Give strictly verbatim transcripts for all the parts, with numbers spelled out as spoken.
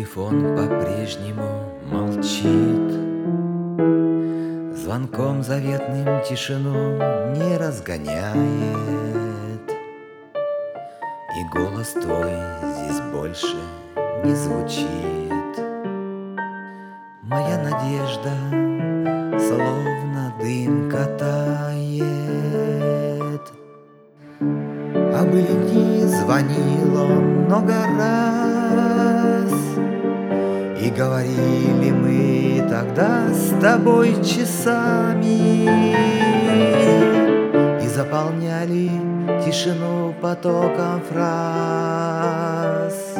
телефон по-прежнему молчит, звонком заветным тишину не разгоняет, и голос твой здесь больше не звучит. Моя надежда словно дымка тает. А были дни, звонил он много раз, и говорили мы тогда с тобой часами, и заполняли тишину потоком фраз,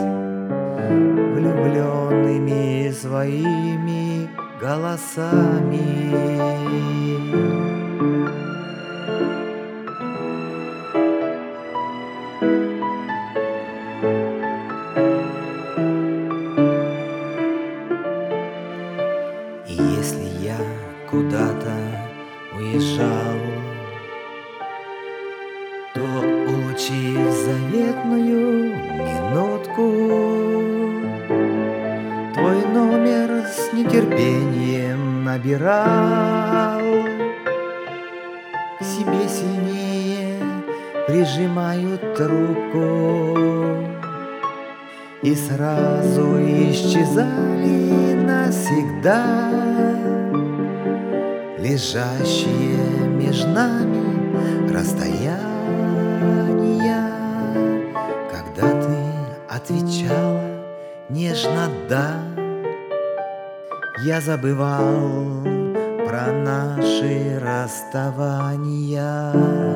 влюбленными своими голосами. И если я куда-то уезжал, то, улучив заветную минутку, твой номер с нетерпением набирал, к себе сильнее прижимаю трубку, и сразу исчезали навсегда лежащие между нами расстояния, когда ты отвечала нежно «да». Я забывал про наши расставания.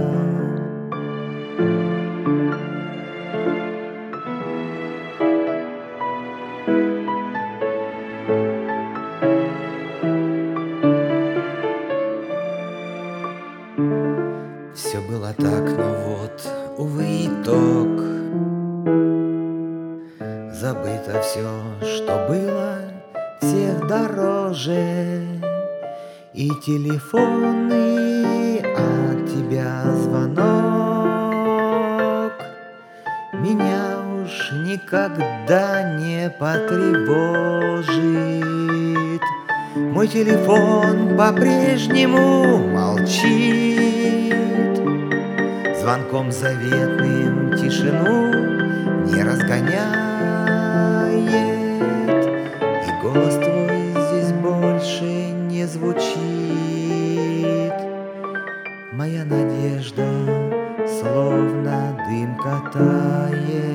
Все было так, но вот, увы, итог. Забыто все, что было, всех дороже. И телефонный от тебя звонок меня уж никогда не потревожит. Мой телефон по-прежнему молчит, звонком заветным тишину не разгоняет, и голос твой здесь больше не звучит. Моя надежда словно дымка тает.